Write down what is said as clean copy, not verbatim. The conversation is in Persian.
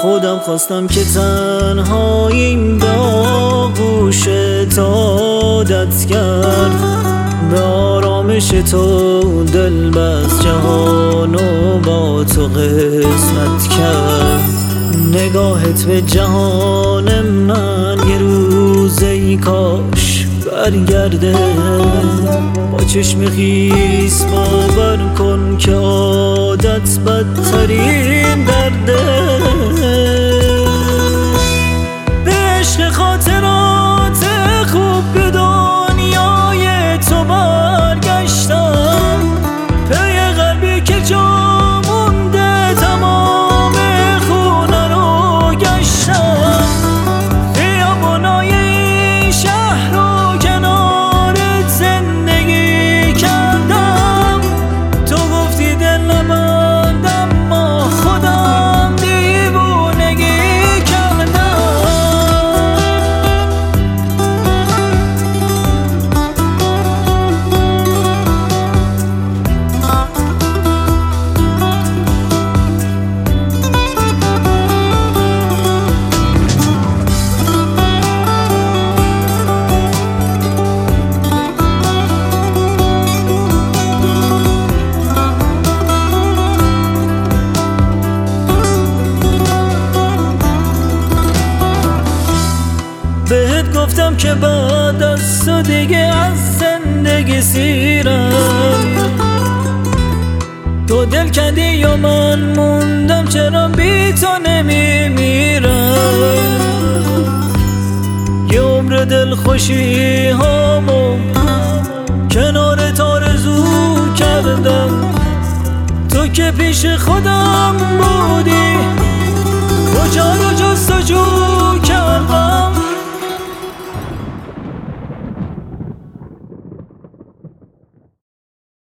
خودم خواستم که تنهاییم به آغوش عادت کرد، به آرامش تو دل بست جهانو با تو قسمت کرد. نگاهت به جهان من یه روز ای کاش برگرده، با چشم خیس باور کن که عادت بدترین درده. به عشق خاطرات خوب به دنیای تو برگشتم، پی قلبی که جا مونده تمام خونه رو گشتم. خیابونای این شهر رو کنارت زندگی کردم، تو گفتی دل نبند اما خودم دیوونگی کردم. بهت گفتم که بعد از تو دیگه از زندگی سیرم، تو دل کندی یا من موندم، چرا بی تو نمیمیرم. یه عمر دل خوشی هامو کنارت آرزو کردم، تو که پیش خودم بودی کجا رو جستجو